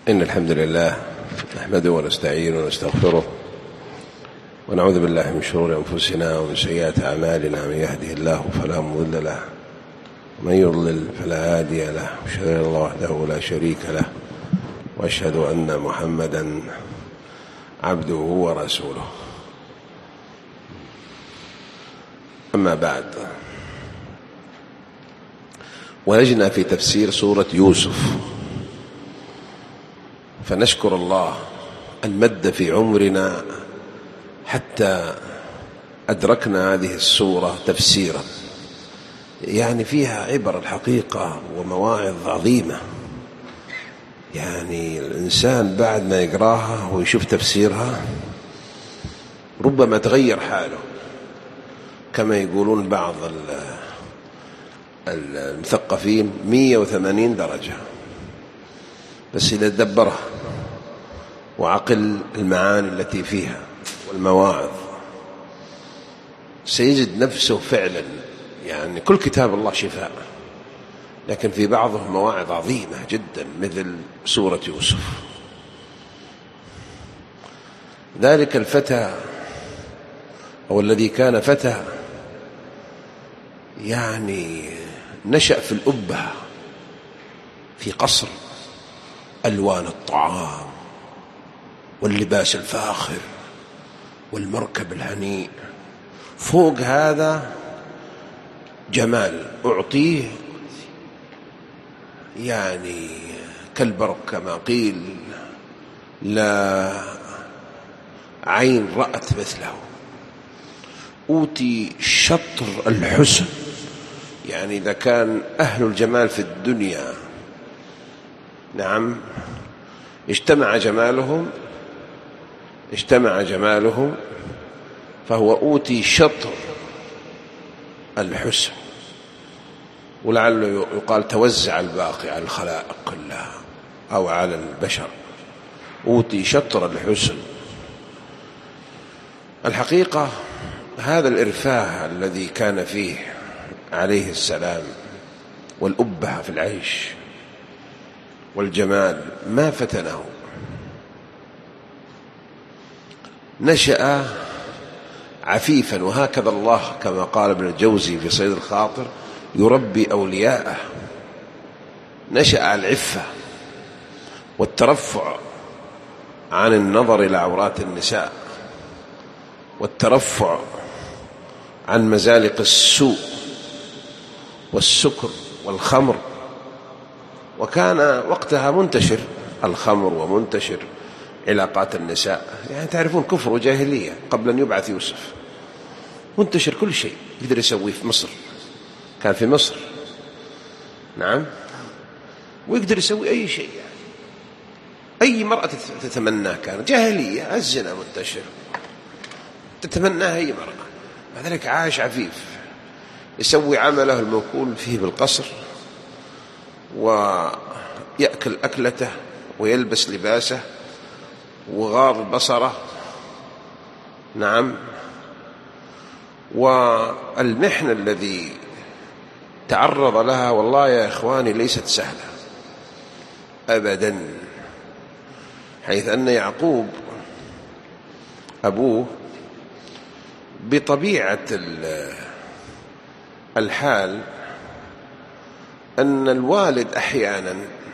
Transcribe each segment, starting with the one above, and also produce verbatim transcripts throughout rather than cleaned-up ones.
إن الحمد لله نحمده ونستعينه ونستغفره ونعوذ بالله من شرور أنفسنا ومن سيئات أعمالنا. من يهده الله فلا مضل له ومن يضلل فلا هادي له، وأشهد أن الله وحده لا شريك له، وأشهد أن محمدا عبده ورسوله. أما بعد، ولجنا في تفسير سورة يوسف، فنشكر الله أن مد في عمرنا حتى أدركنا هذه السورة تفسيرا، يعني فيها عبر الحقيقة ومواعظ عظيمة. يعني الإنسان بعد ما يقراها ويشوف تفسيرها ربما تغير حاله، كما يقولون بعض المثقفين مئة وثمانين درجة، بس إذا تدبرها وعقل المعاني التي فيها والمواعظ سيجد نفسه فعلا، يعني كل كتاب الله شفاء، لكن في بعضه مواعظ عظيمة جدا مثل سورة يوسف. ذلك الفتى أو الذي كان فتى يعني نشأ في الأبة في قصر، ألوان الطعام واللباس الفاخر والمركب الهنيء، فوق هذا جمال أعطيه يعني كالبرق كما قيل، لا عين رأت مثله. أوتي شطر الحسن، يعني إذا كان أهل الجمال في الدنيا نعم اجتمع جمالهم اجتمع جمالهم فهو أوتي شطر الحسن، ولعله يقال توزع الباقي على الخلائق كلها أو على البشر. أوتي شطر الحسن. الحقيقة هذا الإرفاه الذي كان فيه عليه السلام والأبهة في العيش والجمال ما فتنه. نشأ عفيفا، وهكذا الله كما قال ابن الجوزي في صيد الخاطر يربي أولياءه. نشأ على العفة والترفع عن النظر إلى عورات النساء والترفع عن مزالق السوء والسكر والخمر، وكان وقتها منتشر الخمر ومنتشر علاقات النساء، يعني تعرفون كفر وجاهلية قبل أن يبعث يوسف، منتشر كل شيء يقدر يسويه في مصر، كان في مصر نعم، ويقدر يسوي أي شيء، يعني أي مرأة تتمناه، كانت جاهلية، الزنا منتشر تتمناه أي مرأة. لذلك عاش عفيف، يسوي عمله الموكول فيه بالقصر، ويأكل أكلته ويلبس لباسه وغار بصره نعم. والمحنة الذي تعرض لها والله يا إخواني ليست سهلة أبدا، حيث أن يعقوب أبوه بطبيعة الحال أن الوالد أحيانا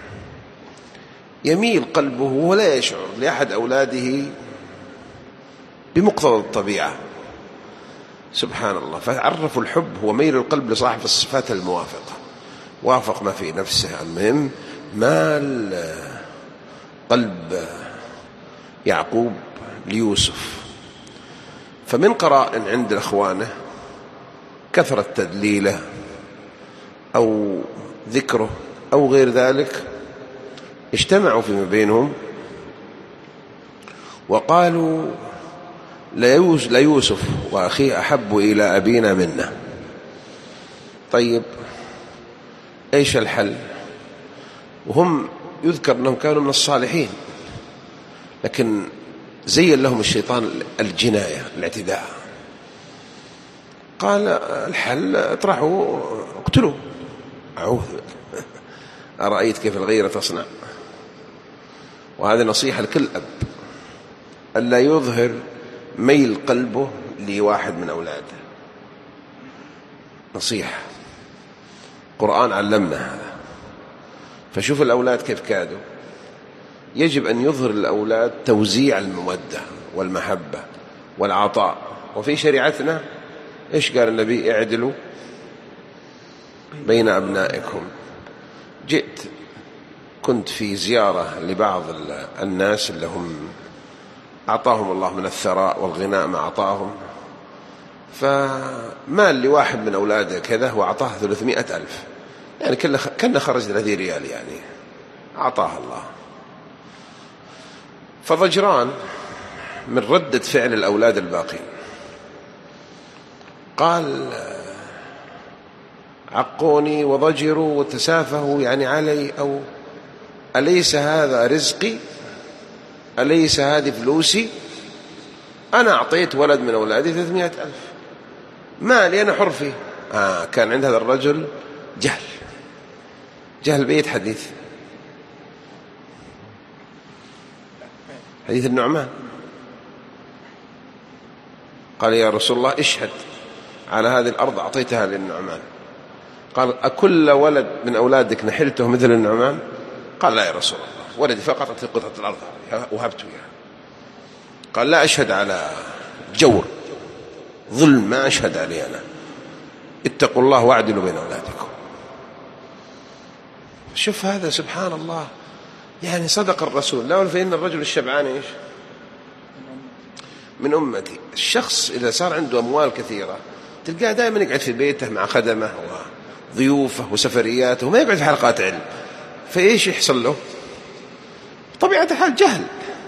يميل قلبه ولا يشعر لأحد أولاده بمقتضى الطبيعة، سبحان الله. فعرفوا الحب هو ميل القلب لصاحب الصفات الموافقة، وافق ما في نفسه. المهم مال قلب يعقوب ليوسف، فمن قرائن عند إخوانه كثرة تدليله أو ذكره أو غير ذلك، اجتمعوا فيما بينهم وقالوا ليوسف وأخيه أحب إلى أبينا منا. طيب إيش الحل؟ وهم يذكر أنهم كانوا من الصالحين، لكن زين لهم الشيطان الجناية الاعتداء. قال الحل اطرحوا اقتلوا. أعوذ، أرأيت كيف الغيرة تصنع. وهذه نصيحة لكل أب، ألا يظهر ميل قلبه لواحد من أولاده. نصيحة، القرآن علمنا هذا. فشوف الأولاد كيف كادوا. يجب أن يظهر الأولاد توزيع المودة والمحبة والعطاء. وفي شريعتنا إيش قال النبي؟ اعدلوا بين أبنائكم. جئت كنت في زيارة لبعض الناس اللي هم أعطاهم الله من الثراء والغناء ما أعطاهم، فمال لواحد من أولاده كذا وأعطاه ثلاثمائة ألف، يعني كنا خرج ثلاثين ريال، يعني أعطاه الله. فضجران من ردة فعل الأولاد الباقين قال عقوني وضجروا وتسافهوا يعني علي، أو أليس هذا رزقي؟ أليس هذه فلوسي؟ أنا أعطيت ولد من أولادي ثلاثمائة ألف، مالي أنا حر فيه. آه كان عند هذا الرجل جهل، جهل بيت حديث حديث النعمان. قال يا رسول الله اشهد على هذه الأرض أعطيتها للنعمان. قال أكل ولد من أولادك نحلته مثل النعمان؟ قال لا يا رسول الله، ولدي فقط أعطي قطعة الأرض وهبته إياها. قال لا أشهد على جور ظلم، ما أشهد عليه أنا. اتقوا الله واعدلوا بين أولادكم. شوف هذا سبحان الله، يعني صدق الرسول. لا فإن الرجل الشبعان إيش من أمتي. الشخص إذا صار عنده أموال كثيرة تلقاه دائما يقعد في بيته مع خدمه وضيوفه وسفرياته وما يقعد في حلقات علم. فإيش يحصل له؟ طبيعة الحال جهل.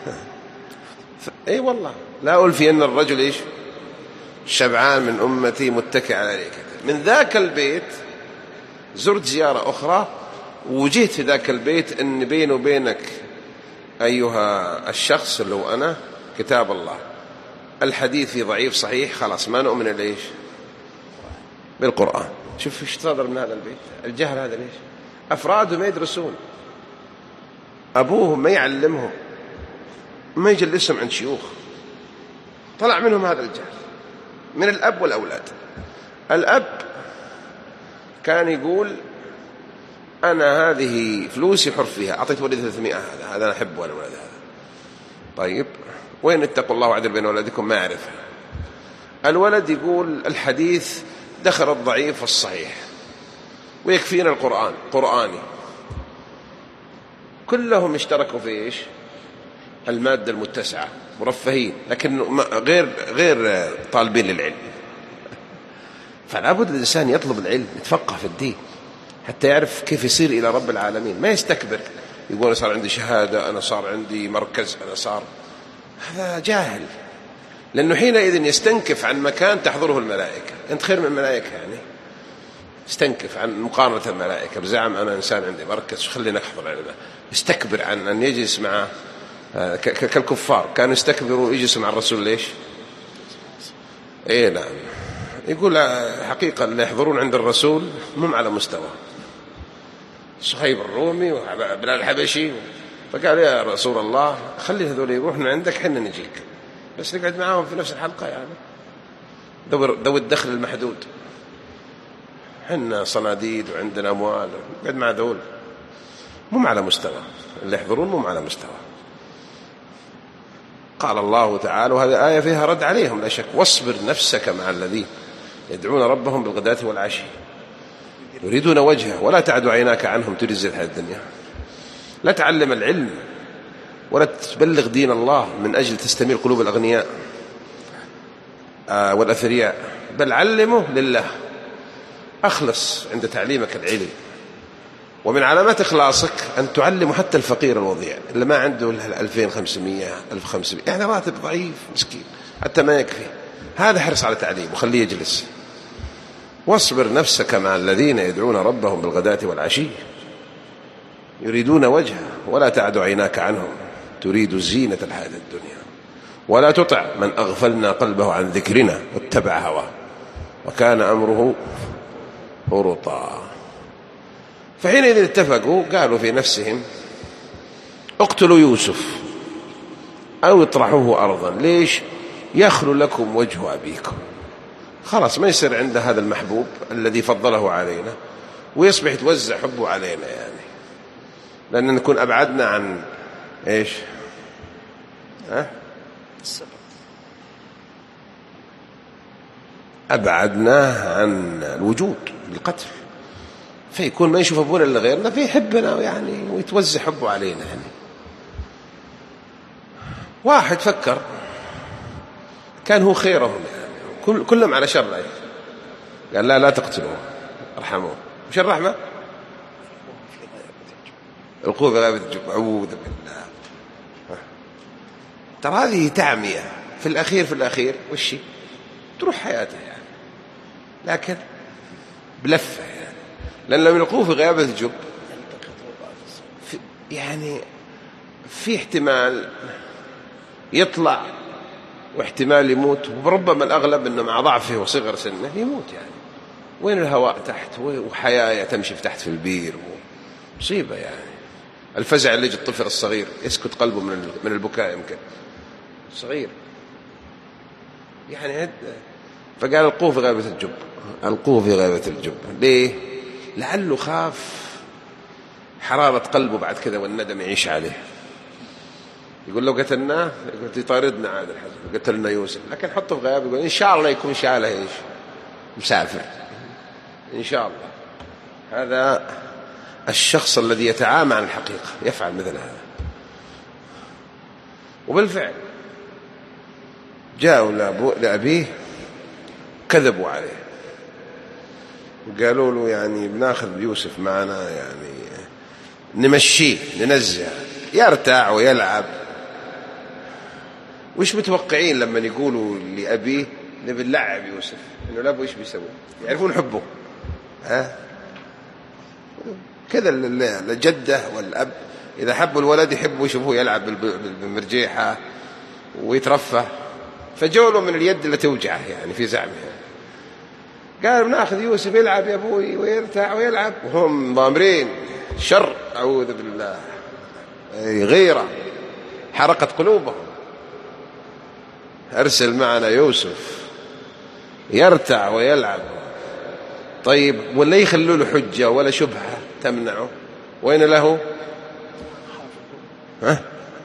أي والله لا ألفي أن الرجل إيش شبعان من أمتي متكئ على ريكته. من ذاك البيت زرت زيارة أخرى وجيت في ذاك البيت أن بيني وبينك أيها الشخص اللي هو أنا كتاب الله، الحديث في ضعيف صحيح خلاص ما نؤمن ليش بالقرآن. شوف ايش صدر من هذا البيت الجهل هذا. ليش أفراده ما يدرسون، أبوهم ما يعلمهم، ما يجلسهم عند شيوخ، طلع منهم هذا الجهل من الأب والأولاد. الأب كان يقول أنا هذه فلوسي حر فيها، أعطيت ولدي ثلاثمائة، هذا هذا أنا أحب ولا ولد هذا. طيب وين اتقوا الله وعدل بين أولادكم؟ ما يعرفها. الولد يقول الحديث دخل الضعيف والصحيح ويكفينا القرآن قرآني. كلهم اشتركوا في إيش المادة المتسعة، مرفهين لكن غير غير طالبين للعلم. فلا بد الإنسان يطلب العلم، يتفقه في الدين حتى يعرف كيف يصير إلى رب العالمين. ما يستكبر يقول أنا صار عندي شهادة، أنا صار عندي مركز، أنا صار، هذا جاهل. لأنه حينئذ يستنكف عن مكان تحضره الملائكة. أنت خير من الملائكة، يعني يستنكف عن مقارنة الملائكة بزعم أنا إنسان عندي مركز خلينا أحضر علمه. يستكبر عن أن يجلس مع كالكفار كانوا يستكبروا يجلسوا مع الرسول. ليش؟ إيه نعم. يقول حقيقة اللي يحضرون عند الرسول مم على مستوى صهيب الرومي وبلال الحبشي. فقال يا رسول الله خلي هذول يروحوا من عندك حنا نجيك، بس نقعد معاهم في نفس الحلقة، يعني ذوي الدخل المحدود، حنا صناديد وعندنا أموال، نقعد مع ذول مم على مستوى، اللي يحضرون مم على مستوى. قال الله تعالى، وهذه آية فيها رد عليهم لا شك، واصبر نفسك مع الذين يدعون ربهم بالغداة والعشي يريدون وجهه ولا تعد عيناك عنهم تريد زينة الحياة الدنيا. لا تعلم العلم ولا تبلغ دين الله من أجل تستميل قلوب الأغنياء والأثرياء، بل علمه لله. أخلص عند تعليمك العلم. ومن علامات إخلاصك أن تعلم حتى الفقير الوضيع اللي ما عنده ألفين وخمسمائة ألف وخمسمائة، يعني راتب ضعيف مسكين حتى ما يكفي، هذا حرص على تعليم وخليه يجلس. واصبر نفسك مع الذين يدعون ربهم بالغداة والعشي يريدون وجهه ولا تعد عيناك عنهم تريد زينة الحياة الدنيا ولا تطع من أغفلنا قلبه عن ذكرنا واتبع هواه وكان أمره فرطا. فحينئذ اتفقوا قالوا في نفسهم اقتلوا يوسف أو اطرحوه أرضا. ليش؟ يخلو لكم وجه أبيكم. خلاص ما يصير عنده هذا المحبوب الذي فضله علينا، ويصبح يتوزع حبه علينا، يعني لأن نكون أبعدنا عن إيش؟ ها؟ أبعدناه عن الوجود بالقتل، فيكون ما يشوف أبونا إلا غيرنا فيحبنا يعني ويتوزع حبه علينا. يعني واحد فكر كان هو خيرهم، يعني كلهم على شر، قال لا لا تقتلوه ارحموه. وش الرحمة؟ القوة في غابة الجب. أعوذ بالله. ترى هذه تعمية في الأخير، في الأخير وشي تروح حياته يعني، لكن بلفة يعني، لأن لو يلقوه في غيابة الجب في يعني في احتمال يطلع واحتمال يموت، وربما الأغلب أنه مع ضعفه وصغر سنه يموت. يعني وين الهواء تحت، وحياة تمشي تحت في البير، مصيبة يعني. الفزع اللي يجي الطفل الصغير يسكت قلبه من من البكاء، يمكن صغير يعني. فقال القوه في غابة الجب، القوه في غابة الجب. ليه؟ لعله خاف حرارة قلبه بعد كذا والندم يعيش عليه. يقول لو قتلناه يقول يطاردنا عاد الحزب، قتلنا يوسف، لكن حطه في غيابه يقول إن شاء الله يكون شاله إيش مسافر إن شاء الله. هذا الشخص الذي يتعامى عن الحقيقة يفعل مثل هذا. وبالفعل جاءوا لأبيه كذبوا عليه وقالوا له يعني بناخذ يوسف معنا، يعني نمشيه ننزه يرتاع ويلعب. وش متوقعين لما يقولوا لأبيه نبي نلعب يوسف؟ إنه الأب وإيش بيسوي؟ يعرفون حبه، ها كذا. الجدة والأب إذا حبوا الولد يحبوا يشوفوه يلعب بالمرجيحة ويترفه، فجوله من اليد اللي توجعه يعني في زعمه. قالوا ناخذ يوسف يلعب يا أبوي ويرتاع ويلعب، وهم ضامرين شر. أعوذ بالله. غيرة حرقت قلوبهم. أرسل معنا يوسف يرتع ويلعب. طيب ولا يخلوا له حجة ولا شبهة تمنعه؟ وين له؟ ها؟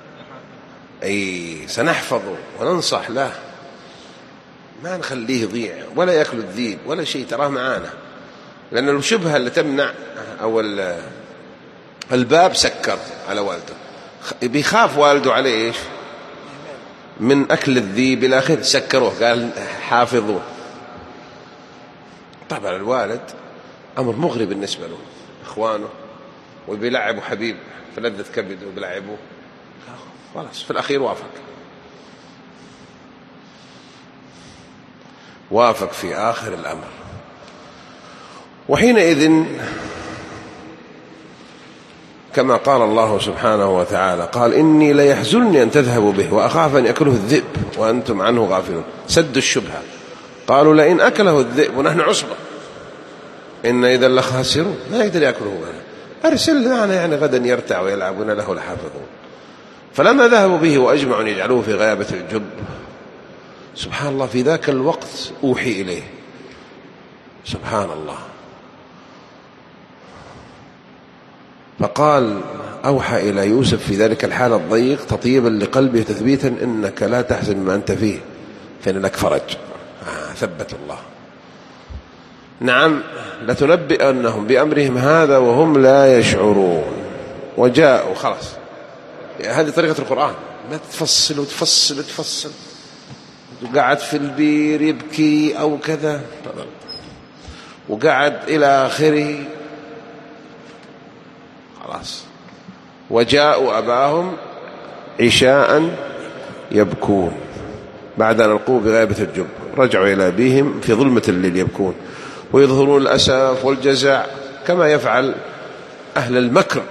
أي سنحفظه وننصح له، ما نخليه يضيع ولا يأكل الذيب ولا شيء، تراه معانا. لأن الشبهة اللي تمنع أو الباب سكر على والده، بيخاف والده عليه إيش من أكل الذيب إلى آخره، سكروه قال حافظوه. طبعا الوالد أمر مغري بالنسبة له، إخوانه وبيلعبوا حبيب في لذة كبده وبيلعبوه، خلاص في الأخير وافق وافق في آخر الأمر. وحينئذ كما قال الله سبحانه وتعالى قال إني ليحزنني أن تذهبوا به وأخاف أن يأكله الذئب وأنتم عنه غافلون. سد الشبهة. قالوا لئن أكله الذئب ونحن عصبة إن إذا لخاسرون، ما يقدر يأكله بنا، أرسل معنا يعني غدا يرتع ويلعبون له لحافظون. فلما ذهبوا به وأجمعوا أن يجعلوه في غيابة الجب، سبحان الله في ذاك الوقت أوحي إليه، سبحان الله. فقال أوحى إلى يوسف في ذلك الحال الضيق تطيبا لقلبه تثبيتا إنك لا تحزن ما أنت فيه فإن لك فرج. آه ثبت الله. نعم لتنبئنهم بأمرهم هذا وهم لا يشعرون. وجاءوا خلاص، هذه طريقة القرآن، ما تفصل وتفصل وتفصل. وقعد في البير يبكي أو كذا، وقعد إلى آخره، خلاص. وجاءوا أباهم عشاء يبكون بعد أن ألقوا بغيابة الجب، رجعوا إلى أبيهم في ظلمة الليل يبكون ويظهرون الأسف والجزع كما يفعل أهل المكر.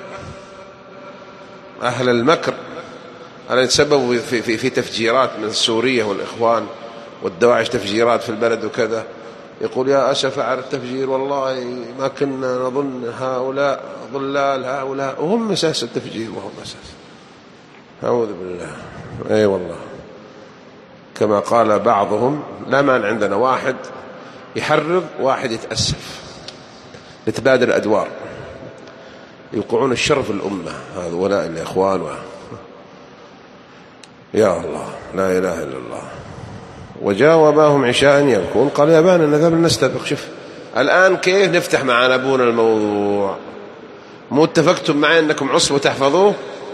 أهل المكر أنا يتسببوا في, في, في تفجيرات من السورية والإخوان والدواعش، تفجيرات في البلد وكذا. يقول يا أسف على التفجير، والله ما كنا نظن هؤلاء ضلال هؤلاء، وهم أساس التفجير وهم أساس. أعوذ بالله. أي والله، كما قال بعضهم لا مانع عندنا واحد يحرض واحد يتأسف، لتبادل الأدوار، يوقعون الشر في الأمة هؤلاء الإخوان و... يا الله لا إله إلا الله. وجاوبهم عشاء يبكون قال يا أبانا نذهب نستبق. شوف الآن كيف نفتح مع أبونا الموضوع؟ مو اتفقتم معي أنكم عصبة تحفظوه؟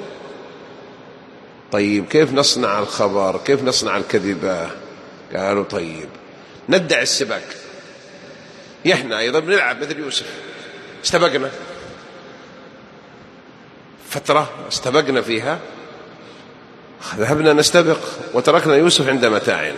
طيب كيف نصنع الخبر؟ كيف نصنع الكذبة؟ قالوا طيب ندع السباق. إحنا أيضا بنلعب مثل يوسف، استبقنا فترة، استبقنا فيها، ذهبنا نستبق وتركنا يوسف عند متاعنا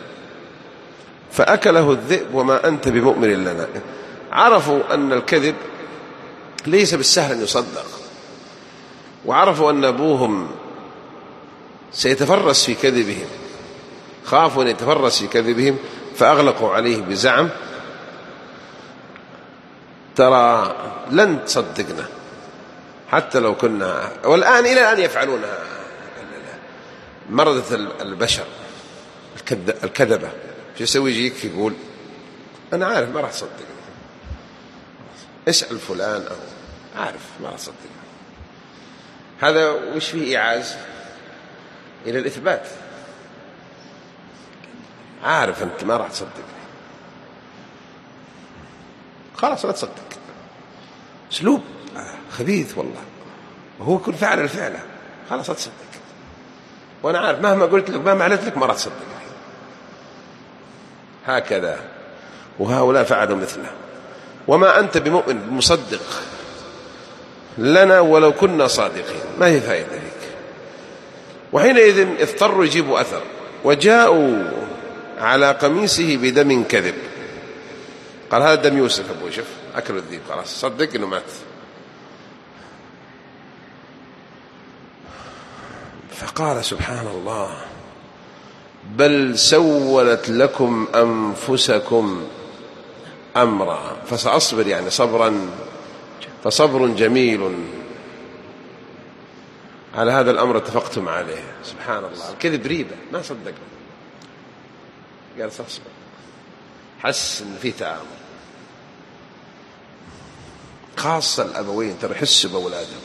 فأكله الذئب وما أنت بمؤمن لنا. عرفوا أن الكذب ليس بالسهل أن يصدق، وعرفوا أن أبوهم سيتفرس في كذبهم، خافوا أن يتفرس في كذبهم فأغلقوا عليه بزعم ترى لن تصدقنا حتى لو كنا، والآن إلى الآن يفعلونها مردة البشر الكذبة. شو يسوي؟ يجيك يقول أنا عارف ما راح تصدقني، اسأل فلان أو عارف ما راح تصدقني. هذا وش فيه إيعاز إلى الإثبات؟ عارف أنت ما راح تصدقني، خلاص لا تصدق. أسلوب خبيث والله، وهو يكون فعل الفعل، خلاص لا تصدق، وأنا عارف مهما قلت لك مهما علت لك ما راح تصدقني. هكذا، وهؤلاء فعلوا مثله. وما أنت بمؤمن مصدق لنا ولو كنا صادقين، ما هي فائدة فيك. وحينئذ اضطروا يجيبوا أثر، وجاءوا على قميصه بدم كذب. قال هذا دم يوسف أبوي، شوف أكل الذيب، خلاص صدق إنه مات. فقال سبحان الله بل سولت لكم أنفسكم أمرا فسأصبر، يعني صبرا، فصبر جميل على هذا الأمر اتفقتم عليه. سبحان الله، الكذب ريبة، ما صدق، قال سأصبر، حس إن في تعامل. خاصة الأبوين ترى يحسوا بأولادهم،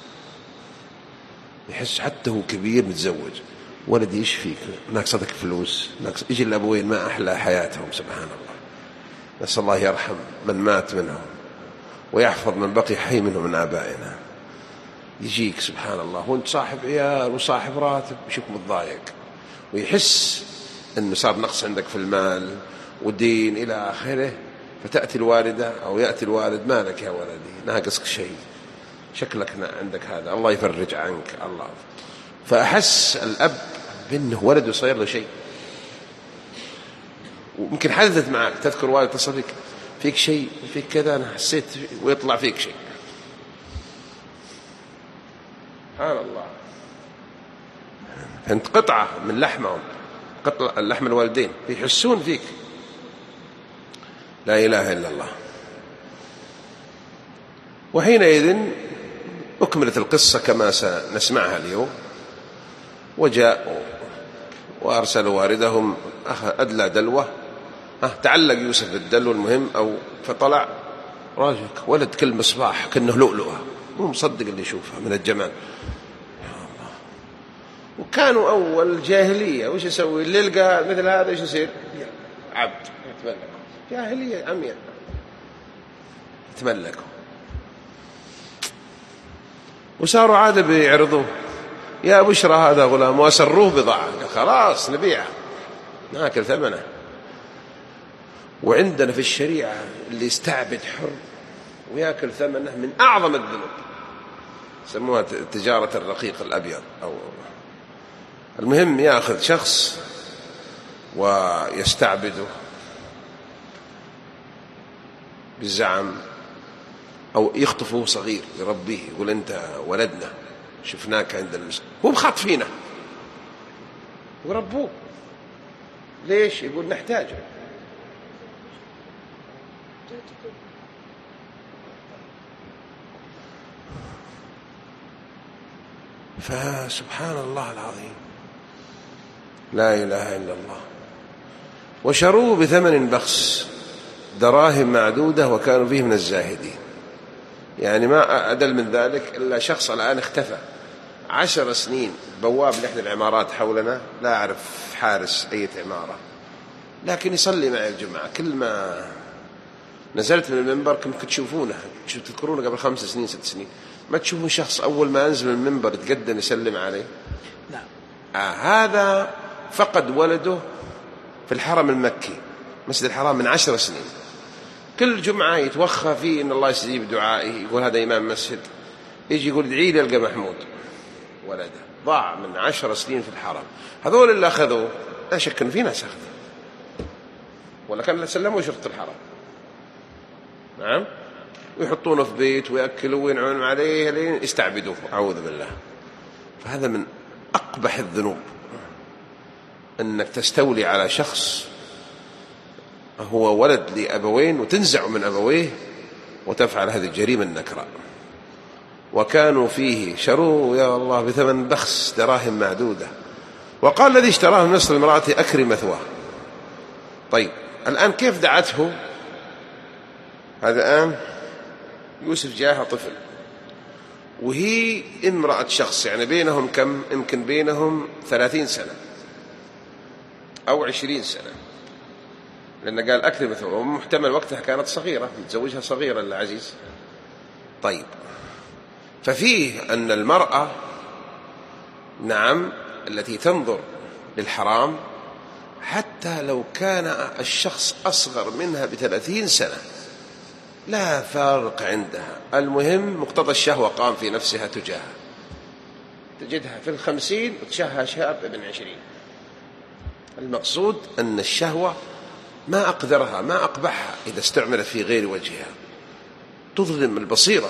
يحس حتى هو كبير متزوج ولدي ايش فيك ناقصتك فلوس ناقص، يجي الأبوين ما أحلى حياتهم. سبحان الله، نسأل الله يرحم من مات منهم ويحفظ من بقي حي منهم من آبائنا. يجيك سبحان الله وانت صاحب عيال وصاحب راتب يشوف متضايق، ويحس أنه صار نقص عندك في المال ودين إلى آخره، فتأتي الوالدة أو يأتي الوالد ما لك يا ولدي ناقصك شيء، شكلك عندك هذا، الله يفرج عنك الله. فأحس الأب بأنه ولده صير له شيء. وممكن حدثت معك، تذكر والد اتصل فيك فيك شيء فيك كذا أنا حسيت، ويطلع فيك شيء. سبحان الله، أنت قطعة من لحمهم، قطعة لحم الوالدين، يحسون فيك. لا إله إلا الله. وحينئذ أكملت القصة كما سنسمعها اليوم. وجاءوا وأرسلوا واردهم أدلى دلوة، تعلق يوسف بالدلو المهم أو فطلع راجل ولد كالمصباح كأنه لؤلؤة، مو مصدق اللي يشوفها من الجمال. وكانوا أول جاهلية وش يسوي اللي يلقى مثل هذا إيش يصير؟ عبد يتملك، جاهلية عمياء يتملكوا. وصاروا عادة بيعرضوه يا بشرى هذا غلام، وأسروه بضاعة، خلاص نبيعه ناكل ثمنه. وعندنا في الشريعة اللي يستعبد حر ويأكل ثمنه من أعظم الذنوب، سموها تجارة الرقيق الأبيض. أو المهم يأخذ شخص ويستعبده بالزعم، أو يخطفه صغير يربيه، يقول أنت ولدنا شفناك عند المسجد، هو بخاط فينا وربوه. ليش؟ يقول نحتاجه. فسبحان الله العظيم، لا إله إلا الله. وشروه بثمن بخس، دراهم معدودة، وكانوا فيه من الزاهدين. يعني ما أدل من ذلك إلا شخص الآن اختفى عشر سنين، بواب لإحدى العمارات حولنا، لا أعرف حارس أي عمارة، لكن يصلي معي الجمعة. كل ما نزلت من المنبر كنت تشوفونه، تذكرونه قبل خمس سنين ست سنين، ما تشوفون شخص أول ما أنزل من المنبر يتقدم يسلم عليه؟ نعم. آه هذا فقد ولده في الحرم المكي، مسجد الحرام، من عشر سنين. كل جمعة يتوخى فيه إن الله يستجيب دعائه، يقول هذا إمام مسجد، يجي يقول ادعي لي ألقى محمود ولده. ضاع من عشر سنين في الحرم. هذول اللي أخذوه لا شك إن في ناس أخذوا، ولا كان سلموا شرطة الحرم. نعم. ويحطونه في بيت ويأكلوا وينعون عليه لين يستعبدوه، أعوذ بالله. فهذا من أقبح الذنوب، أنك تستولي على شخص هو ولد لأبوين وتنزع من أبويه وتفعل هذه الجريمة النكراء. وكانوا فيه شروه يا الله بثمن بخس، دراهم معدودة. وقال الذي اشتراه من مصر امرأته أكرم مثواه. طيب الآن كيف دعته؟ هذا الآن يوسف جاءها طفل وهي امرأة شخص، يعني بينهم كم؟ يمكن بينهم ثلاثين سنة أو عشرين سنة، لأن قال أكرم مثواه، ومحتمل وقتها كانت صغيرة، متزوجها صغيرة العزيز. طيب ففيه أن المرأة نعم التي تنظر للحرام حتى لو كان الشخص أصغر منها بثلاثين سنة لا فارق عندها، المهم مقتضى الشهوة قام في نفسها تجاهها. تجدها في الخمسين وتشهى شاب ابن عشرين. المقصود أن الشهوة ما أقدرها ما أقبحها إذا استعملت في غير وجهها، تظلم البصيرة.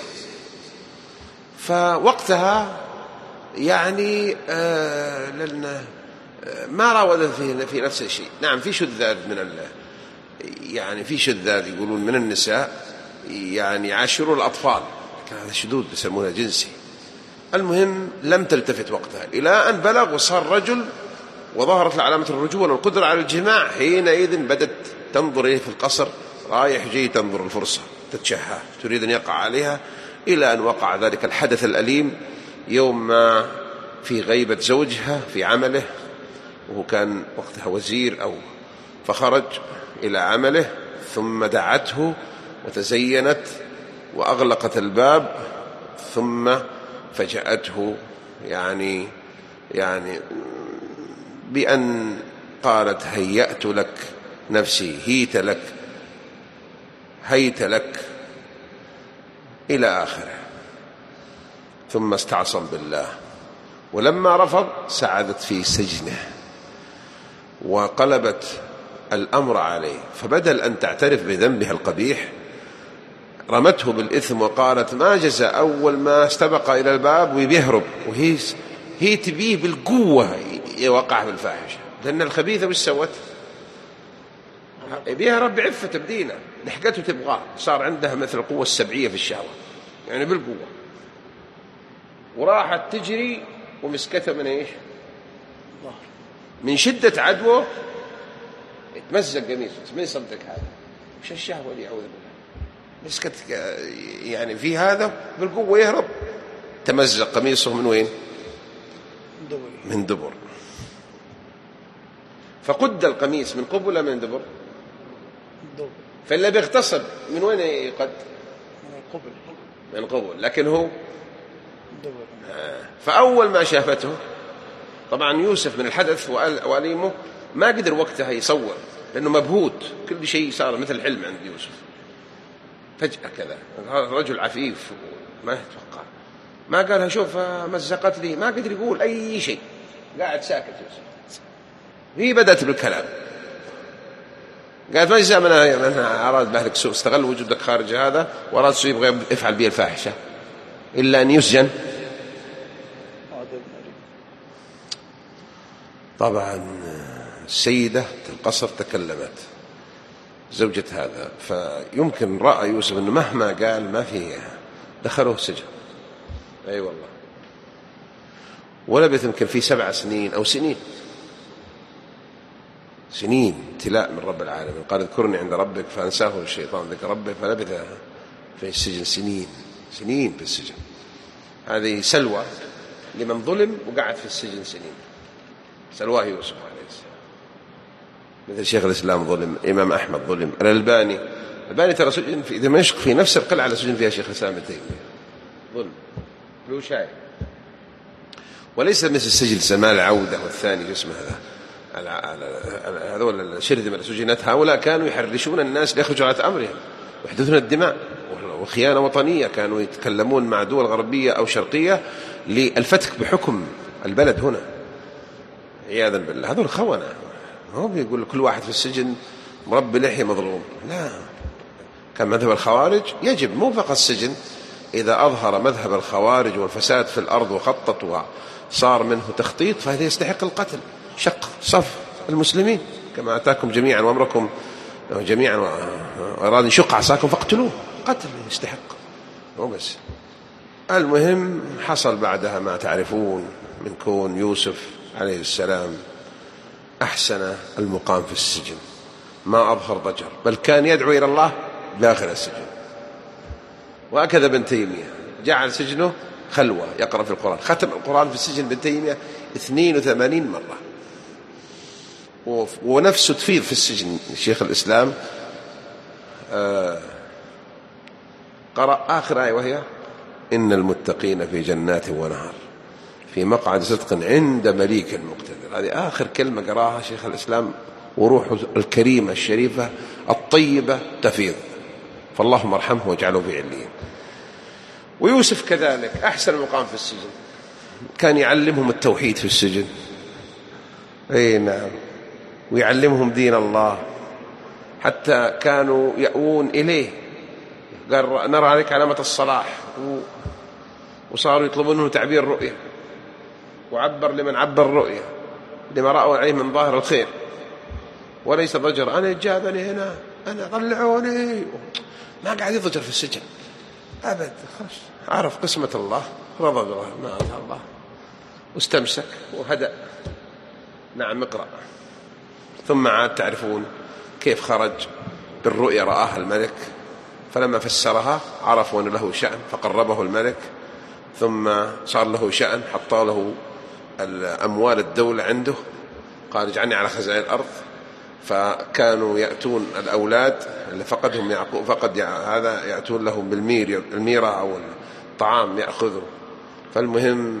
فوقتها يعني آه لأن ما راودت في في نفس الشيء. نعم في شذاذ من الله، يعني في شذاذ يقولون من النساء يعني يعاشرون الأطفال، هذا شذوذ يسمونه جنسي. المهم لم تلتفت وقتها إلى أن بلغ وصار رجل وظهرت علامة الرجولة والقدرة على الجماع، حينئذ بدت تنظر إليه في القصر رايح جاي، تنظر الفرصة تتشهى، تريد أن يقع عليها، إلى أن وقع ذلك الحدث الأليم يوم ما في غيبة زوجها في عمله، وهو كان وقتها وزير أو فخرج إلى عمله، ثم دعته وتزينت وأغلقت الباب، ثم فجأته يعني يعني بأن قالت هيأت لك نفسي، هيت لك، هيت لك، إلى آخره. ثم استعصم بالله، ولما رفض سعدت في سجنه وقلبت الأمر عليه، فبدل أن تعترف بذنبها القبيح رمته بالإثم وقالت ما جزاء أول ما استبق إلى الباب ويهرب، وهي هي تبيه بالقوة يوقع بالفاحشة، لأن الخبيثة وش سوت؟ بيهرب بعفة بدينة، لحقته تبغاه، صار عندها مثل القوة السبعية في الشهوة، يعني بالقوة، وراحت تجري ومسكتها من إيش؟ من شدة عدوه يتمزق قميصه. من يصدق هذا؟ وش الشهوة دي؟ أعوذ بالله. مسكت يعني في هذا بالقوة يهرب، تمزق قميصه من وين؟ من دبر. فقد القميص من قبل ولا من دبر؟ فاللي بيغتصب من وين يقد؟ من قبل. من قبل، لكن هو فأول ما شافته طبعا يوسف من الحدث وأليمه ما قدر وقتها يصور، لأنه مبهوت، كل شيء صار مثل حلم عند يوسف. فجأة كذا رجل عفيف ما يتوقع، ما قالها شوف مزقت لي، ما قدر يقول أي شيء، قاعد ساكت يوسف. هي بدأت بالكلام، قالت ما جزاء منها أراد بأهلك سوء، استغل وجودك خارج هذا وأراد سوء يبغى يفعل به الفاحشة إلا أن يسجن. طبعا السيدة القصر تكلمت، زوجة هذا، فيمكن رأى يوسف أنه مهما قال ما فيه، دخلوه السجن. أي أيوة والله. ولبث يمكن في سبع سنين أو سنين سنين ابتلاء من رب العالمين. قال اذكرني عند ربك فأنساه الشيطان ذكر ربه فلبث في السجن سنين سنين في السجن. هذه سلوى لمن ظلم وقعد في السجن سنين، سلواه يوسف عليه السلام. مثل شيخ الإسلام ظلم، الإمام أحمد ظلم، الألباني الألباني ترى سجن في دمشق في نفس القلعة اللي سجن فيها شيخ الإسلام ابن تيمية، ظلم له شاي. وليس مثل السجن سمال عودة والثاني اسمه هذا هذول الشرذمة اللي سجنت، هؤلاء كانوا يحرشون الناس ليخرجوا على أمرهم ويحدثون الدماء وخيانة وطنية، كانوا يتكلمون مع دول غربية أو شرقية للفتك بحكم البلد هنا عياذا بالله. هذول خونة، هو بيقول كل واحد في السجن مربي لحية مظلوم، لا. كان مذهب الخوارج يجب مو فقط السجن، إذا أظهر مذهب الخوارج والفساد في الأرض وخطط وصار منه تخطيط فهذا يستحق القتل، شق صف المسلمين كما أتاكم جميعا وأمركم جميعا وأراد شق عصاكم فاقتلوه، قتل يستحق. مو بس المهم حصل بعدها ما تعرفون من كون يوسف عليه السلام أحسن المقام في السجن، ما أظهر ضجر، بل كان يدعو إلى الله داخل السجن. وأكذا ابن تيمية جعل سجنه خلوة يقرأ في القرآن، ختم القرآن في السجن ابن تيمية اثنين وثمانين مرة، ونفسه تفيض في السجن. شيخ الإسلام آه قرأ آخر آية وهي إن المتقين في جنات ونهر في مقعد صدق عند مليك مقتدر. هذه آخر كلمة قراها شيخ الإسلام، وروحه الكريمة الشريفة الطيبة تفيض، فاللهم ارحمه واجعله في عليين. ويوسف كذلك أحسن مقام في السجن، كان يعلمهم التوحيد في السجن، أي نعم، ويعلمهم دين الله، حتى كانوا يأوون إليه. قال نرى عليك علامة الصلاح، وصاروا يطلبون منه تعبير رؤية، وعبر لمن عبر رؤية لما رأوا عليه من ظاهر الخير، وليس ضجر أنا جابني هنا أنا طلعوني، ما قاعد يضجر في السجن أبد، عرف قسمة الله، رضى بالله ما أظهر الله واستمسك وهدأ. نعم اقرأ. ثم عاد تعرفون كيف خرج بالرؤيا رآها الملك، فلما فسرها عرفوا أن له شأن فقربه الملك، ثم صار له شأن، حط له أموال الدولة عنده، قال اجعلني على خزائن الأرض. فكانوا يأتون الأولاد اللي فقدهم يعقوب فقد هذا يأتون لهم بالمير الميرة أو الطعام يأخذه. فالمهم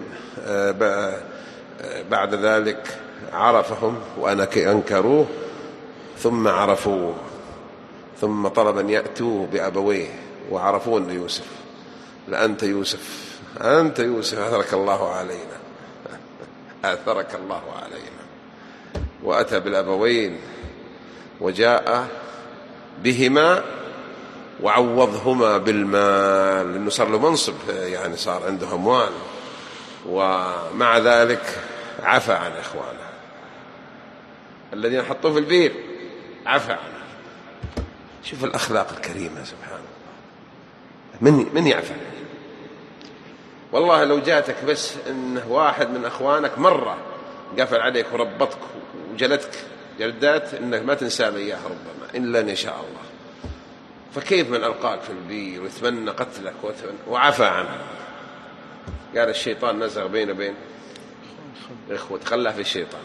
بعد ذلك عرفهم وأنا أنكروه ثم عرفوه، ثم طلب أن يأتوه بأبويه وعرفون يوسف، لأنت يوسف أنت يوسف أثرك الله علينا أثرك الله علينا. وأتى بالأبوين وجاء بهما وعوضهما بالمال، لأنه صار له منصب، يعني صار عنده أموال، ومع ذلك عفى عن إخوانه الذين حطوه في البير، عفى عنه. شوف الأخلاق الكريمة سبحان الله، من من يعفى؟ والله لو جاتك بس إنه واحد من أخوانك مرة قفل عليك وربطك وجلدك جلدات إنك ما تنسى إياها ربما إلا إن شاء الله، فكيف من ألقاك في البير ويتمنى قتلك ويتمنى وعفى عنه؟ قال الشيطان نزغ بين وبين إخوة، تخلى في الشيطان.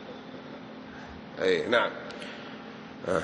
أي نعم. آه.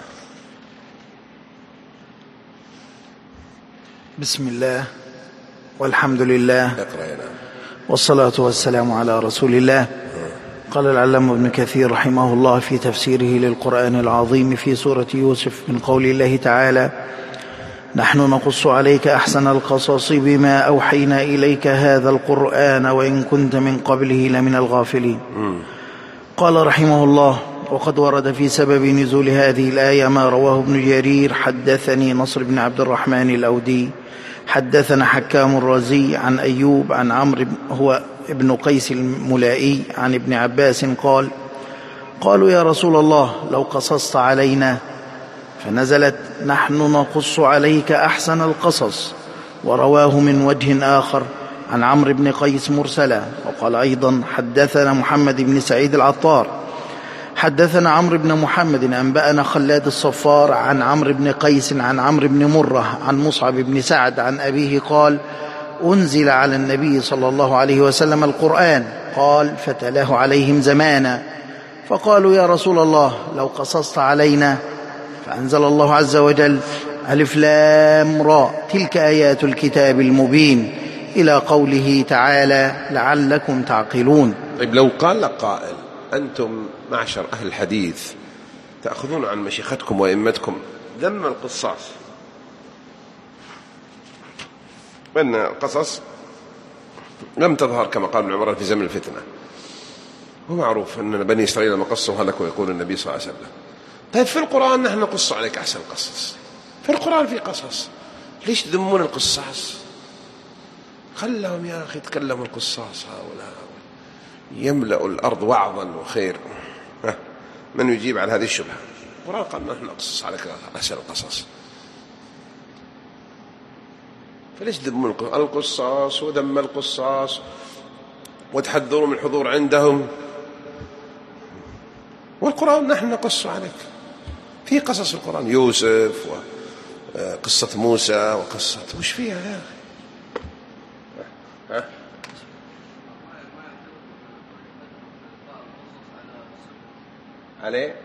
بسم الله والحمد لله اقرأ يا نعم. والصلاة والسلام على رسول الله. قال العلامة ابن كثير رحمه الله في تفسيره للقرآن العظيم في سورة يوسف من قول الله تعالى: نحن نقص عليك أحسن القصص بما أوحينا إليك هذا القرآن وإن كنت من قبله لمن الغافلين. قال رحمه الله: وقد ورد في سبب نزول هذه الآية ما رواه ابن جرير حدثني نصر بن عبد الرحمن الأودي حدثنا حكام الرازي عن أيوب عن عمرو هو ابن قيس الملائي عن ابن عباس قال: قالوا يا رسول الله لو قصصت علينا، فنزلت نحن نقص عليك أحسن القصص. ورواه من وجه آخر عن عمرو بن قيس مرسلا. وقال أيضا حدثنا محمد بن سعيد العطار حدثنا عمرو بن محمد أنبأنا خلاد الصفار عن عمرو بن قيس عن عمرو بن مرة عن مصعب بن سعد عن أبيه قال أنزل على النبي صلى الله عليه وسلم القرآن قال فتلاه عليهم زمانا فقالوا يا رسول الله لو قصصت علينا، فأنزل الله عز وجل ألف لام را تلك آيات الكتاب المبين إلى قوله تعالى لعلكم تعقلون. طيب لو قال قائل أنتم معشر أهل الحديث تأخذون عن مشيختكم وإمتكم ذم القصاص، بأن القصص لم تظهر كما قال ابن عمر في زمن الفتنة، ومعروف أن بني إسرائيل لما قصوا هلكوا يقول النبي صلى الله عليه وسلم. طيب في القرآن نحن نقص عليك أحسن قصص، في القرآن في قصص، ليش تذمون القصاص؟ خلهم يا أخي تكلموا القصاص، هؤلاء يملأ الأرض وعظا وخير. من يجيب على هذه الشبهة؟ القرآن قال نحن نقصص عليك أحسن القصص، فليش تذمون القصاص وذم القصاص وتحذروا من الحضور عندهم؟ والقرآن نحن نقص عليك في قصص القرآن، يوسف وقصة موسى وقصة وش فيها يا أخي؟ ها؟ عليه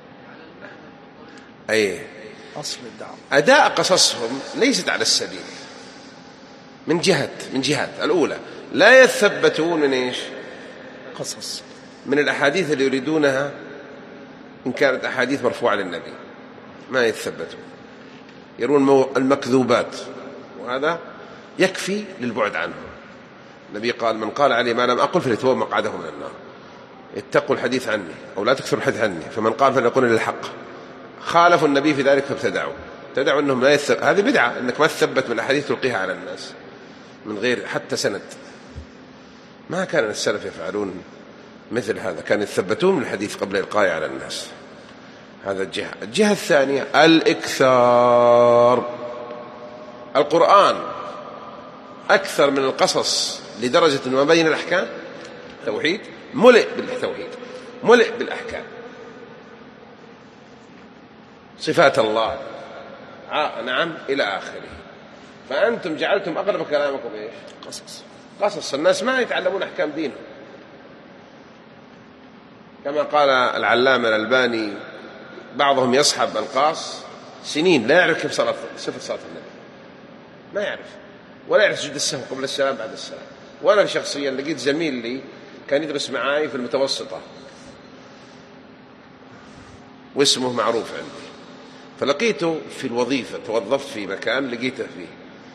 أي أصل الدعوة أداء قصصهم ليست على السبيل من جهة من جهات الأولى لا يثبتون من إيش قصص من الأحاديث اللي يريدونها، إن كانت أحاديث مرفوعة للنبي ما يثبتون، يرون المكذوبات، وهذا يكفي للبعد عنهم. النبي قال من قال علي ما لم أقل فليتبوأ مقعده من النار، اتقوا الحديث عني أو لا تكثروا الحديث عني، فمن قال فليقل للحق. خالفوا النبي في ذلك فابتدعوا، ابتدعوا أنهم لا يثبت، هذه بدعة أنك ما تثبت من الأحاديث تلقيها على الناس من غير حتى سند. ما كان السلف يفعلون مثل هذا، كانوا يثبتون من الحديث قبل إلقائه على الناس. هذا الجهة. الجهة الثانية الإكثار. القرآن أكثر من القصص لدرجة أنه ما بين الأحكام توحيد، ملئ بالتوحيد، ملئ بالأحكام، صفات الله نعم إلى آخره. فأنتم جعلتم أغلب كلامكم إيش؟ قصص. قصص. الناس ما يتعلمون أحكام دينهم، كما قال العلامة الألباني بعضهم يصحب القاص سنين لا يعرف كيف صلاة صفة صلاة النبي، ما يعرف، ولا يعرف سجود السهو قبل السلام بعد السلام. وأنا شخصيا لقيت زميل لي كان يدرس معاي في المتوسطة واسمه معروف عندي، فلقيته في الوظيفة، توظفت في مكان لقيته فيه،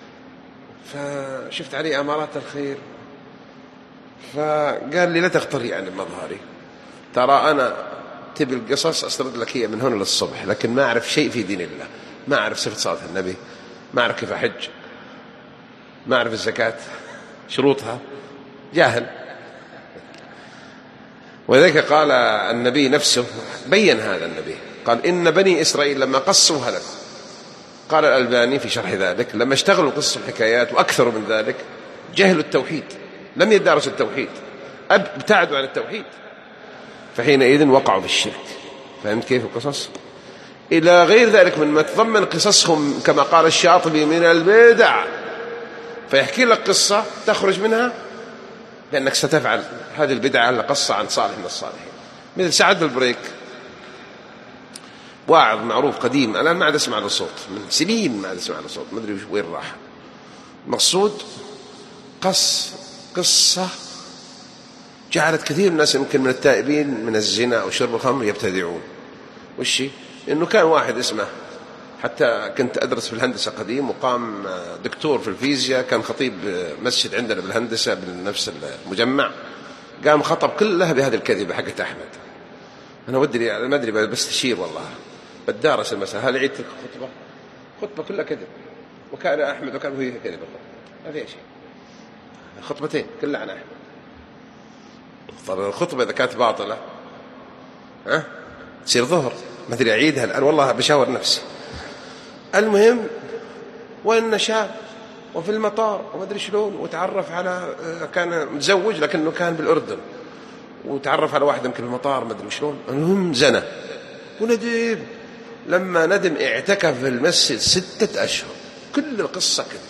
فشفت عليه أمارات الخير، فقال لي لا تغتري عن مظهري، ترى أنا تبي القصص أسرد لك هي من هنا للصبح، لكن ما أعرف شيء في دين الله، ما أعرف صفة صلاة النبي، ما أعرف كيف أحج، ما أعرف الزكاة شروطها، جاهل. ولذلك قال النبي نفسه بين هذا النبي، قال إن بني إسرائيل لما قصوا هلك. قال الألباني في شرح ذلك لما اشتغلوا قصص الحكايات وأكثروا من ذلك جهلوا التوحيد، لم يدارسوا التوحيد، ابتعدوا عن التوحيد، فحينئذ وقعوا في الشرك. فهمت كيف القصص؟ إلى غير ذلك من ما تضمن قصصهم كما قال الشاطبي من البدع، فيحكي لك قصة تخرج منها لأنك ستفعل هذه البدعة اللي قصة عن صالح من الصالحين، مثل سعد البريك، واعظ معروف قديم، الآن ما عاد أسمع له صوت، من سنين ما عاد أسمع له صوت، ما أدري وين راح. مقصود قص قصة جعلت كثير من الناس يمكن من التائبين من الزنا أو شرب الخمر يبتدعون. وشي؟ إنه كان واحد اسمه، حتى كنت أدرس في الهندسة قديم، وقام دكتور في الفيزياء كان خطيب مسجد عندنا بالهندسة بنفس المجمع، قام خطب كلها بهذه الكذبة حقت أحمد. أنا ودي ما أدري بس تشير والله بدارس المسألة، هل عيد تلك الخطبة؟ خطبة كلها كذب، وكان أحمد وكان هو كذب، ما فيها شيء، خطبتين كلها عن أحمد. طب الخطبة إذا كانت باطلة ها تصير ظهر، ما أدري أعيدها الآن والله بشاور نفسي. المهم وإن شاب وفي المطار وما أدري شلون، وتعرف على كان متزوج لكنه كان بالأردن، وتعرف على واحدة يمكن في المطار ما أدري شلون، المهم زنى وندم. لما ندم اعتكف في المسجد ستة أشهر. كل القصة كده.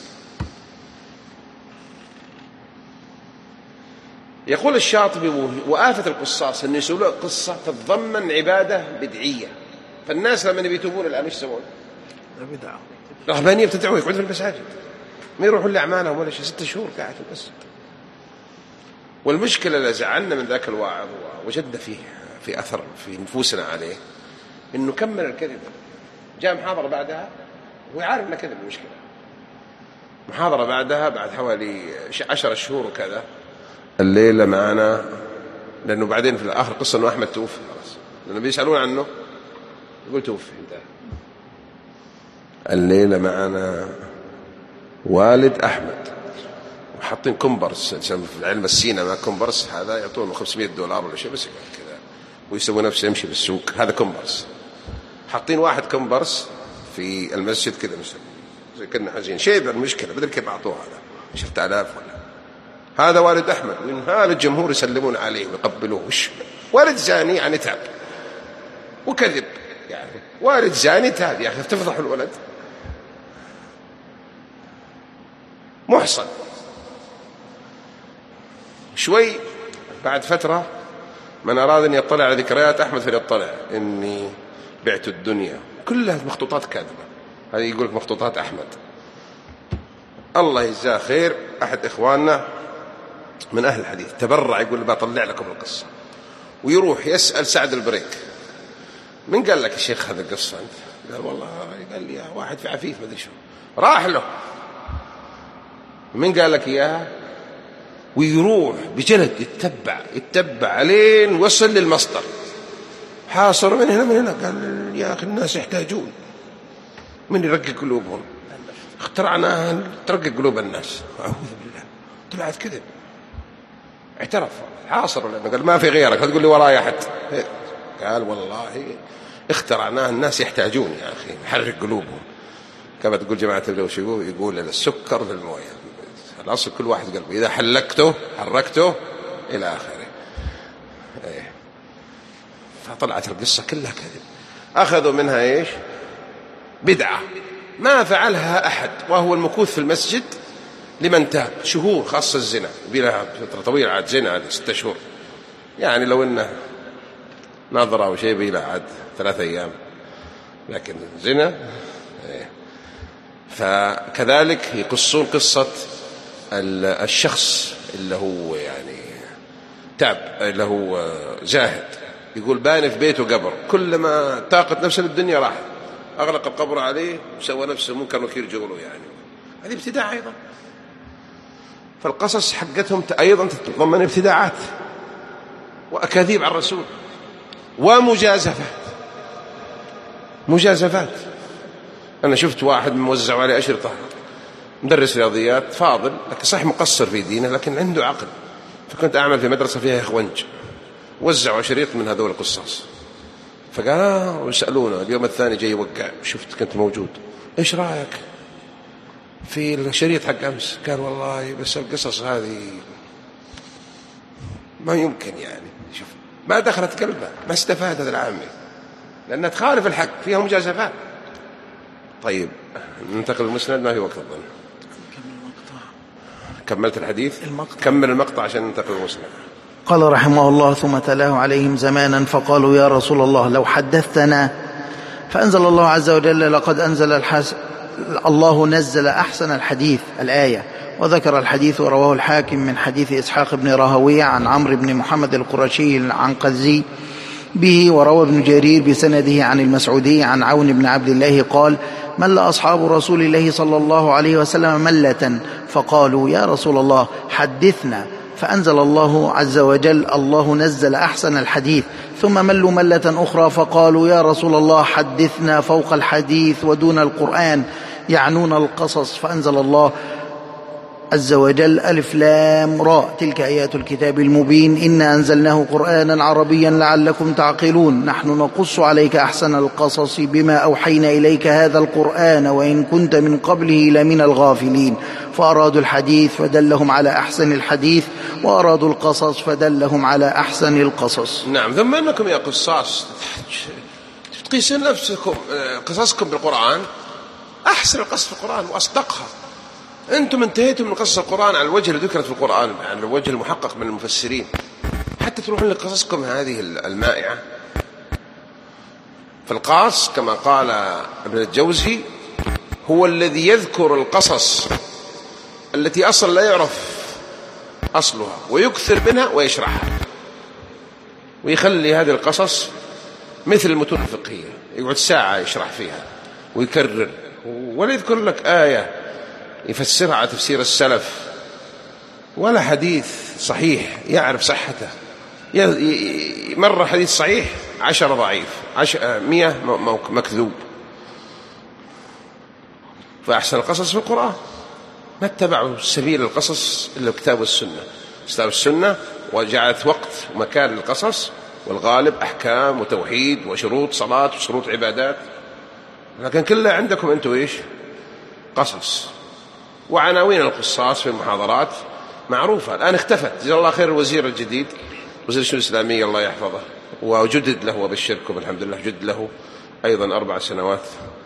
يقول الشاطبي وآفة القصاص أن يسولوا قصة تتضمن عبادة بدعية، فالناس لما يتوبون الآن ايش يسوون؟ بدعة رهبانية بتدعوا يقعدوا في المساجد ما يروحون لأعمالهم ولا شيء، ستة شهور قاعد في المسجد. والمشكلة اللي زعلنا من ذاك الواعظ ووجدنا فيه في أثر في نفوسنا عليه إنه كمل الكذب. جاء محاضرة بعدها ويعرف إنه كذب. المشكلة محاضرة بعدها بعد حوالي عشر شهور وكذا الليلة معنا، لأنه بعدين في الآخر قصة إنه أحمد توفي خلاص، لأنه بيسألون عنه يقول توفي انتهى. الليلة معنا والد أحمد وحاطين كومبرس في علم السينما، كومبرس هذا يعطونه خمسمائة دولار ولا شيء بس كذا، ويسوي نفسه يمشي بالسوق، هذا كومبرس. حاطين واحد كومبرس في المسجد كذا زي كنا حزين شيء. المشكلة بدل كيف أعطوه هذا عشرة آلاف ولا. هذا والد أحمد، من هذا الجمهور يسلمون عليه ويقبلوه. وش والد زاني يعني تاب وكذب، يعني والد زاني تاب، يا أخي تفضح الولد. محصن. شوي بعد فترة من أراد أن يطلع على ذكريات أحمد فليطلع إني بعت الدنيا، كلها مخطوطات كاذبة. هذه يقول لك مخطوطات أحمد. الله يجزاه خير، أحد إخواننا من أهل الحديث تبرع يقول بطلع لكم القصة، ويروح يسأل سعد البريك من قال لك يا شيخ هذا القصة أنت؟ قال والله قال لي واحد في عفيف ما أدري شو. راح له من قال لك إياها، ويروح بجلد يتبع يتبع علين وصل للمصدر، حاصر من هنا من هنا. قال يا أخي الناس يحتاجون من يرقق قلوبهم، اخترعناها ترقق قلوب الناس. أعوذ بالله، طلعت كذب. اعترف حاصر لأنه قال ما في غيرك، تقول لي وراي أحد. قال والله اخترعناها الناس يحتاجون يا أخي نحرك قلوبهم. كما تقول جماعة الدوش يقول السكر في المويه، الأصل كل واحد قلبه إذا حلكته حركته إلى آخره. إيه. فطلعت القصة كلها كذب. أخذوا منها إيش؟ بدعة ما فعلها أحد، وهو المكوث في المسجد لمن تاب شهور، خاصة الزنا بلها فترة طويلة عاد زنا عاد ستة شهور، يعني لو إنه نظرة أو شيء بيلا عاد ثلاثة أيام، لكن زنا. إيه. فكذلك يقصون قصة الشخص اللي هو يعني تاب، اللي هو زاهد، يقول باني في بيته قبر، كلما طاقت نفسه للدنيا راح أغلق القبر عليه وسوى نفسه منكر وكير جوله، يعني هذه ابتداع أيضا. فالقصص حقتهم أيضا تتضمن ابتداعات وأكاذيب عن الرسول ومجازفات. مجازفات. أنا شفت واحد موزع عليه أشرطة، مدرس رياضيات فاضل لكن صحيح مقصر في دينه لكن عنده عقل، فكنت أعمل في مدرسة فيها إخوانج، وزعوا شريط من هذول القصاص، فقال آه ويسألونه. اليوم الثاني جاي يوقع، شفت كنت موجود، إيش رأيك في الشريط حق أمس؟ قال والله بس القصص هذه ما يمكن، يعني شوف ما دخلت قلبه، ما استفاد هذا العامل لأنها تخالف الحق، فيها مجازفات. طيب ننتقل للمسند، ما في وقت الظن. كملت الحديث المقطع. كمل المقطع عشان ننتقل للمسند. قال رحمه الله ثم تلاه عليهم زمانا فقالوا يا رسول الله لو حدثتنا، فأنزل الله عز وجل لقد أنزل الحس... الله نزل أحسن الحديث الآية، وذكر الحديث ورواه الحاكم من حديث إسحاق بن راهويه عن عمرو بن محمد القرشي العنقزي به، وروى ابن جرير بسنده عن المسعودي عن عون بن عبد الله قال مل أصحاب رسول الله صلى الله عليه وسلم ملة فقالوا يا رسول الله حدثنا، فأنزل الله عز وجل الله نزل أحسن الحديث، ثم ملوا ملة أخرى فقالوا يا رسول الله حدثنا فوق الحديث ودون القرآن، يعنون القصص، فأنزل الله عز وجل: ألف لام راء تلك آيات الكتاب المبين إنا أنزلناه قرآنا عربيا لعلكم تعقلون نحن نقص عليك أحسن القصص بما أوحينا إليك هذا القرآن وإن كنت من قبله لمن الغافلين فأرادوا الحديث فدلهم على أحسن الحديث وأرادوا القصص فدلهم على أحسن القصص. نعم. ثم أنكم يا قصاص تقيسون نفسكم قصصكم بالقرآن أحسن القصص في القرآن وأصدقها. أنتم انتهيتم من قصص القرآن على الوجه اللي ذكرت في القرآن، على الوجه المحقق من المفسرين، حتى تروحون لقصصكم هذه المائعة. فالقاص كما قال ابن الجوزي هو الذي يذكر القصص التي أصلا لا يعرف أصلها ويكثر منها ويشرحها، ويخلي هذه القصص مثل المتون الفقهية، يقعد ساعة يشرح فيها ويكرر، ولا يذكر لك آية يفسرها على تفسير السلف ولا حديث صحيح يعرف صحته. مرة حديث صحيح عشرة ضعيف، عشر مية مكذوب. فأحسن القصص في القرآن ما اتبعوا سبيل القصص إلا الكتاب والسنة. كتاب السنة وجعلت وقت ومكان للقصص، والغالب أحكام وتوحيد وشروط صلاة وشروط عبادات، لكن كلها عندكم أنتوا إيش؟ قصص. وعناوين القصاص في المحاضرات معروفة الآن اختفت. جزاه الله خير الوزير الجديد وزير الشؤون الإسلامية الله يحفظه، وجدد له وبشركم الحمد لله جدد له أيضا أربع سنوات،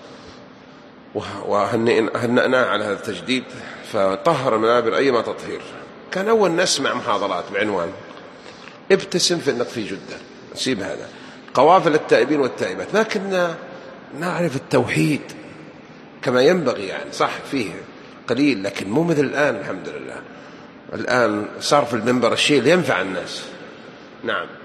وهنأناه على هذا التجديد، فطهر المنابر أيما تطهير. كان أول نسمع محاضرات بعنوان ابتسم في النقف في جدة، نسيب هذا قوافل التائبين والتائبات، لكننا نعرف التوحيد كما ينبغي، يعني صح فيه قليل لكن مو مثل الآن. الحمد لله الآن صار في المنبر الشيء اللي ينفع الناس. نعم.